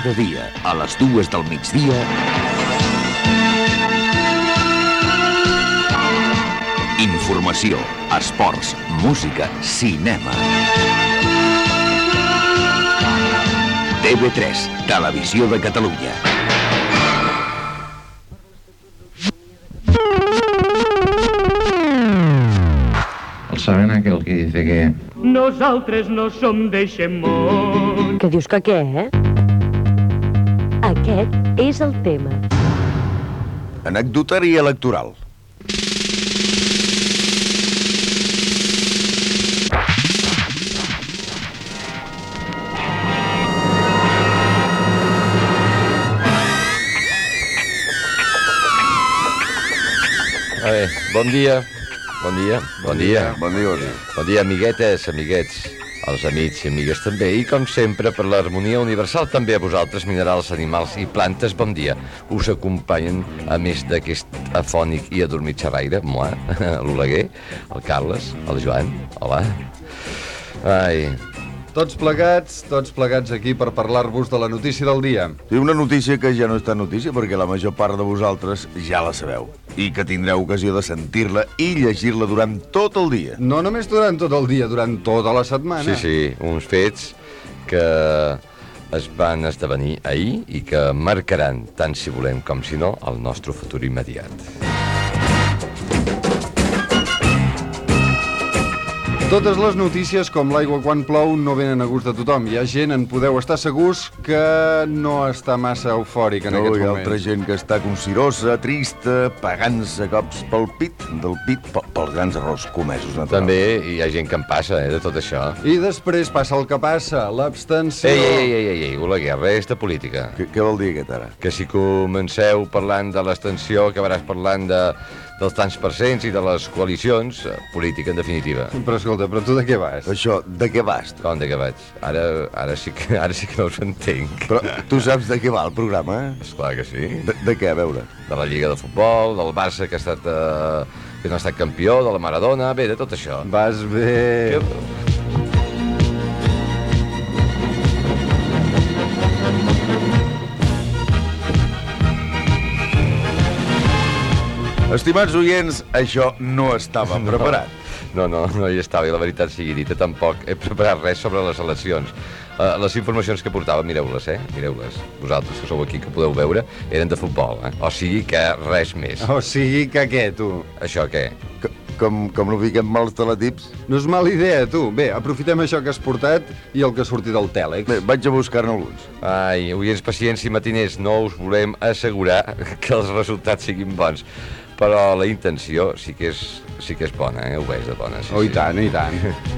Cada dia, a les 2 del migdia... Informació, esports, música, cinema. TV3, Televisió de Catalunya. ¿Saben aquel que dice que... Nosaltres no som d'Eixemont. Que dius que què, Aquest és el tema. Anecdotari electoral. A veure, bon dia. Bon dia. Bon dia, Amiguetes, amiguets, els amics i amigues també. I, com sempre, per l'harmonia universal, també a vosaltres, minerals, animals i plantes, bon dia. Us acompanyen, a més d'aquest afònic i adormit xerraire, moi, l'Oleguer, el Carles, el Joan, hola. Ai... Tots plegats aquí per parlar-vos de la notícia del dia. Sí, una notícia que ja no és tan notícia perquè la major part de vosaltres ja la sabeu i que tindreu ocasió de sentir-la i llegir-la durant tot el dia. No només durant tot el dia, durant tota la setmana. Sí, uns fets que es van esdevenir ahir i que marcaran, tant si volem com si no, el nostre futur immediat. Totes les notícies, com l'aigua quan plou, no venen a gust de tothom. Hi ha gent, en podeu estar segurs, que no està massa eufòrica en aquests moments. Hi ha altra gent que està consirosa, trista, pagant-se cops pel pit, pels grans errors comesos, naturalment. També hi ha gent que en passa, de tot això. I després passa el que passa, l'abstenció... Ei, Oleguer, res de política. Què vol dir aquest ara? Que si comenceu parlant de l'abstenció, acabaràs parlant dels tants percents i de les coalicions, política en definitiva. Però escolta, però tu de què vas? Això, de què vas? Com de què vaig? Ara sí que no us entenc. Però tu saps de què va el programa, Esclar que sí. De què, a veure? De la Lliga de Futbol, del Barça que no ha estat campió, de la Maradona, bé, de tot això. Vas bé... Estimats oients, això no estava preparat. No hi estava, i la veritat sigui dita, tampoc he preparat res sobre les eleccions. Les informacions que portava, mireu-les, mireu-les. Vosaltres que sou aquí, que podeu veure, eren de futbol, O sigui que res més. O sigui que què, tu? Això què? Com no fiquem mals teletips? No és mala idea, tu. Bé, aprofitem això que has portat i el que ha sortit del tèlex. Bé, vaig a buscar-ne alguns. Ai, oients, pacients i matiners, no us volem assegurar que els resultats siguin bons. Però la intenció sí que és bona, ho veig de bona. Sí, i tant, i tant.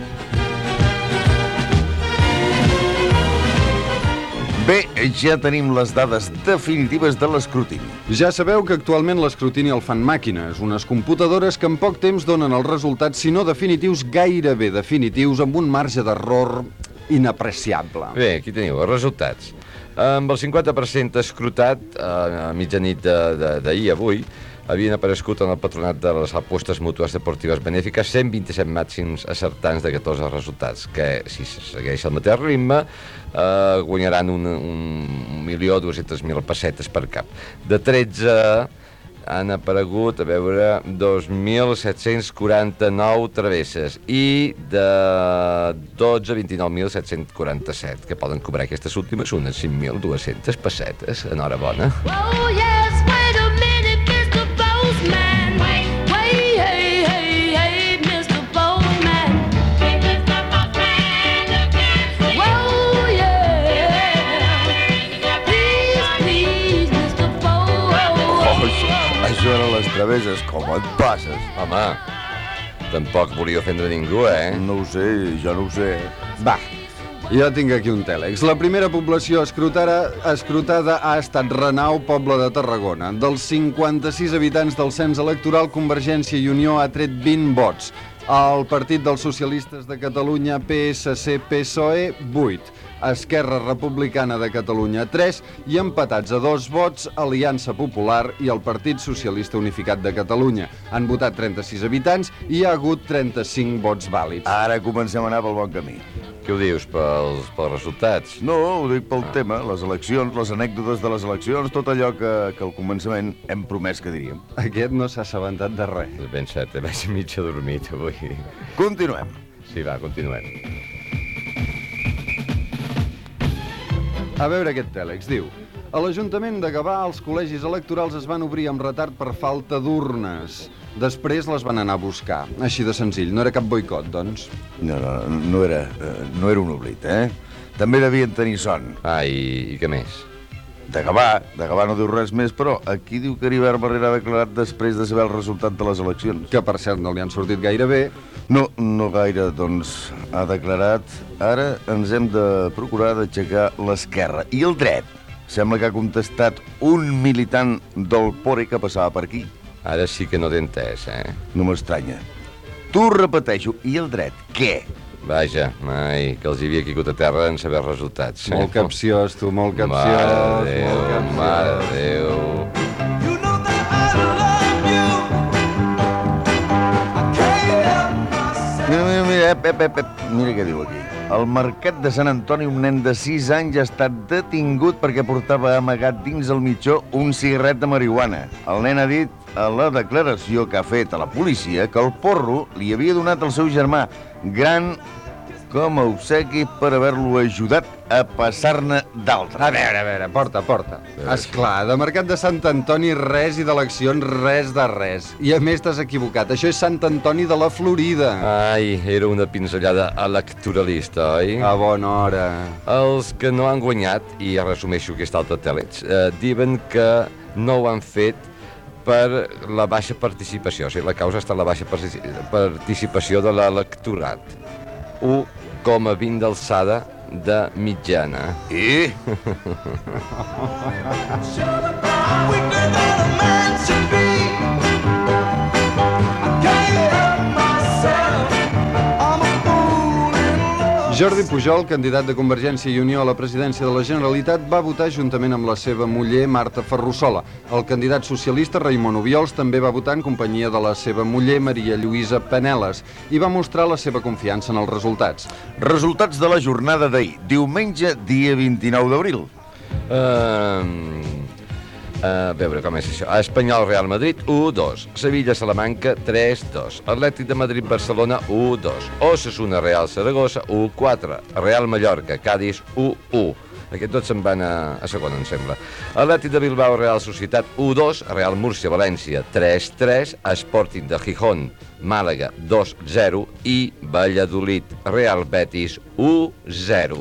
Bé, ja tenim les dades definitives de l'escrutini. Ja sabeu que actualment l'escrutini el fan màquines, unes computadores que en poc temps donen els resultats, si no definitius, gairebé definitius, amb un marge d'error inapreciable. Bé, aquí teniu els resultats. Amb el 50% escrutat, a mitjanit d'ahir avui, havien aparegut en el patronat de les apostes mútues deportives benèfiques 127 màxims acertants de 14 resultats, que si segueix el mateix ritme guanyaran 1.200.000 pessetes per cap. De 13 han aparegut, a veure, 2.749 travesses i de 12 29.747, que poden cobrar aquestes últimes unes 5.200 pessetes. Enhorabona. Oh, yes, wait a minute, Mr. Postman. Wait, hey, Mr. Postman. Hey, Mr. Postman, whoa, yeah. Please, Mr. Postman. Això eren les travesses, com et passes? Home, tampoc volia ofendre ningú, No ho sé, jo no ho sé. Va, jo tinc aquí un tèlex. La primera població escrutada ha estat Renau, poble de Tarragona. Dels 56 habitants del cens electoral, Convergència i Unió ha tret 20 vots. El Partit dels Socialistes de Catalunya, PSC-PSOE, 8. Esquerra Republicana de Catalunya 3 i empatats a 2 vots Aliança Popular i el Partit Socialista Unificat de Catalunya. Han votat 36 habitants i hi ha hagut 35 vots vàlids. Ara comencem a anar pel bon camí. Què ho dius, pels resultats? No, ho dic pel tema, les eleccions, les anècdotes de les eleccions, tot allò que al començament hem promès que diríem. Aquest no s'ha assabentat de res. Ben cert, vaig mig adormit avui. Continuem. Sí, va, continuem. A veure aquest tèlex, diu: a l'Ajuntament de Gavà els col·legis electorals es van obrir amb retard per falta d'urnes. Després les van anar a buscar. Així de senzill. No era cap boicot, doncs. No era un oblit, eh? També devien tenir son. Ah, i què més? De Gavà no diu res més, però aquí diu que Heribert Barrera ha declarat després de saber el resultat de les eleccions. Que, per cert, no li han sortit gaire bé. No gaire, doncs ha declarat: ara ens hem de procurar d'aixecar l'esquerra. I el dret? Sembla que ha contestat un militant del PORE que passava per aquí. Ara sí que no t'he entès, No m'estranya. T'ho repeteixo, i el dret, què? Vaja, mai, que els hi havia caigut a terra en saber els resultats. Molt capciós, tu, molt capciós. Mare de Déu. Mira què diu aquí. Al mercat de Sant Antoni un nen de 6 anys ha estat detingut perquè portava amagat dins el mitjó un cigarret de marihuana. El nen ha dit a la declaració que ha fet a la policia que el porro li havia donat al seu germà gran com a obsequi per haver-lo ajudat a passar-ne d'altre. A veure, porta. Esclar, de mercat de Sant Antoni res i d'eleccions res de res. I a més t'has equivocat, això és Sant Antoni de la Florida. Ai, era una pinzellada electoralista, oi? A bona hora. Els que no han guanyat, i resumeixo aquest altre tèlex, diuen que no ho han fet per la baixa participació. O sigui, la causa està en la baixa participació de l'electorat. 1,20 d'alçada de mitjana. I? Jordi Pujol, candidat de Convergència i Unió a la presidència de la Generalitat, va votar juntament amb la seva muller Marta Ferrusola. El candidat socialista Raimon Obiols també va votar en companyia de la seva muller Maria Lluïsa Peneles i va mostrar la seva confiança en els resultats. Resultats de la jornada d'ahir, diumenge, dia 29 d'abril. A veure com és això. Espanyol Real Madrid, 1-2. Sevilla Salamanca, 3-2. Atlètic de Madrid Barcelona, 1-2. Osasuna Real Saragossa, 1-4. Real Mallorca Cádiz, 1-1. Aquests tots se'n van a segona, em sembla. Atlètic de Bilbao Real Societat, 1-2. Real Múrcia València, 3-3. Sporting de Gijón Màlaga, 2-0. I Valladolid Real Betis, 1-0.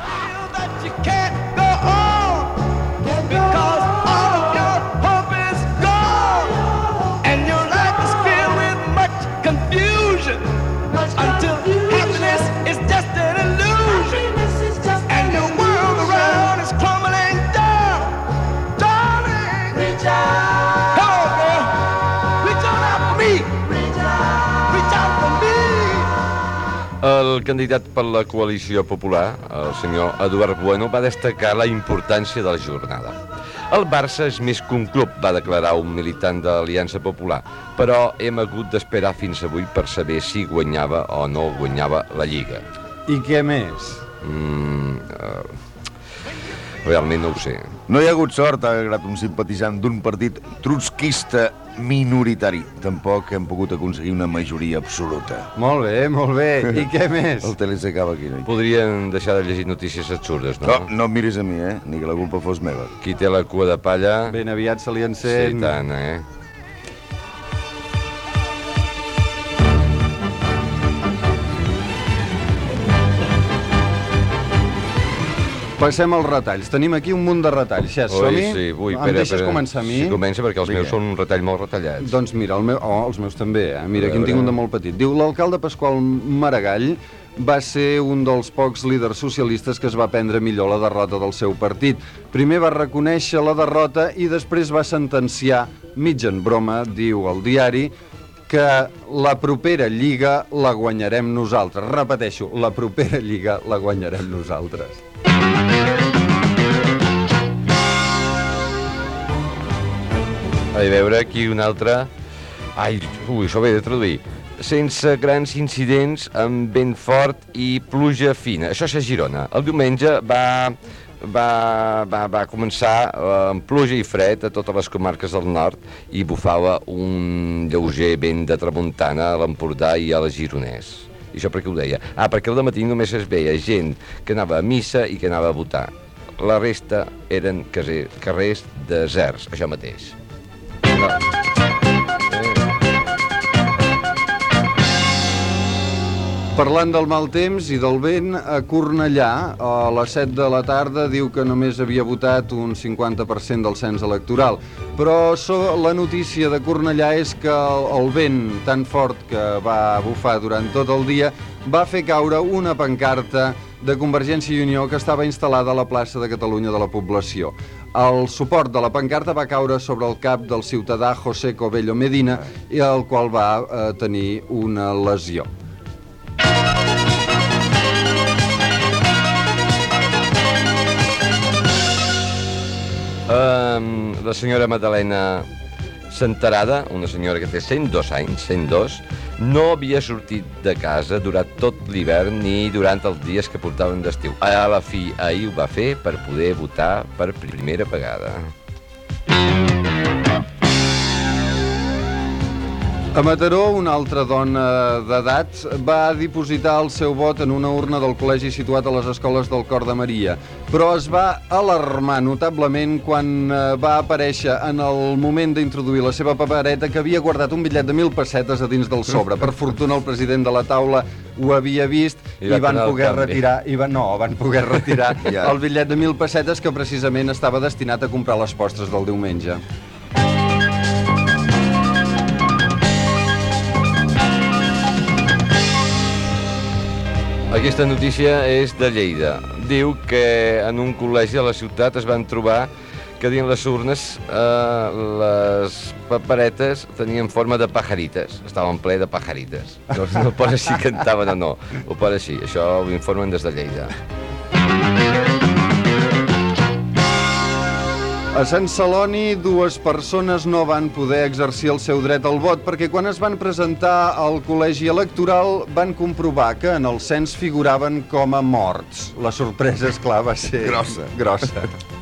El candidat per la coalició popular, el senyor Eduard Bueno, va destacar la importància de la jornada. El Barça és més que un club, va declarar un militant de l'Aliança Popular, però hem hagut d'esperar fins avui per saber si guanyava o no guanyava la Lliga. I què més? Realment no ho sé. No hi ha hagut sort, ha agregat un simpatitzant d'un partit trotskista minoritari. Tampoc hem pogut aconseguir una majoria absoluta. Molt bé. I què més? El tele s'acaba aquí, noi. Podrien deixar de llegir notícies absurdes, no? No em miris a mi, ni que la culpa fos meva. Qui té la cua de palla... Ben aviat se li encén. Sí, tant, Passem als retalls. Tenim aquí un munt de retalls. Ja, som-hi? Sí, Em deixes començar a mi? Sí, comença perquè els meus són un retall molt retallats. Doncs mira, els meus també, Mira, aquí en tinc un de molt petit. Diu, l'alcalde Pasqual Maragall va ser un dels pocs líders socialistes que es va prendre millor la derrota del seu partit. Primer va reconèixer la derrota i després va sentenciar, mig en broma, diu el diari, que la propera Lliga la guanyarem nosaltres. Repeteixo, la propera Lliga la guanyarem nosaltres. A veure, aquí un altre... Ai, això ho he de traduir. Sense grans incidents, amb vent fort i pluja fina. Això és a Girona. El diumenge va començar amb pluja i fred a totes les comarques del nord i bufava un lleuger vent de tramuntana a l'Empordà i a la Gironès. I això per què ho deia? Perquè al matí només es veia gent que anava a missa i que anava a votar. La resta eren carrers deserts, això mateix. Parlant del mal temps i del vent, a Cornellà, a les 7 de la tarda, diu que només havia votat un 50% del cens electoral. Però la notícia de Cornellà és que el vent tan fort que va bufar durant tot el dia va fer caure una pancarta de Convergència i Unió que estava instal·lada a la plaça de Catalunya de la població. El suport de la pancarta va caure sobre el cap del ciutadà José Cobello Medina, i el qual va tenir una lesió. La senyora Madalena Santarada, una senyora que té 102 anys, 102, no havia sortit de casa durant tot l'hivern ni durant els dies que portaven d'estiu. A la fi, ahir ho va fer per poder votar per primera vegada. A Mataró, una altra dona d'edat va dipositar el seu vot en una urna del col·legi situat a les escoles del Cor de Maria, però es va alarmar notablement quan va aparèixer en el moment d'introduir la seva papereta que havia guardat un bitllet de 1.000 pessetes a dins del sobre. Per fortuna el president de la taula ho havia vist i van poder retirar el bitllet de 1.000 pessetes que precisament estava destinat a comprar les postres del diumenge. Aquesta notícia és de Lleida. Diu que en un col·legi de la ciutat es van trobar que dins les urnes les paperetes tenien forma de pajarites. Estaven ple de pajarites. No posa si cantaven o no. Ho posa així. Això ho informen des de Lleida. A Sant Celoni, 2 persones no van poder exercir el seu dret al vot perquè quan es van presentar al col·legi electoral van comprovar que en el cens figuraven com a morts. La sorpresa, esclar, va ser grossa.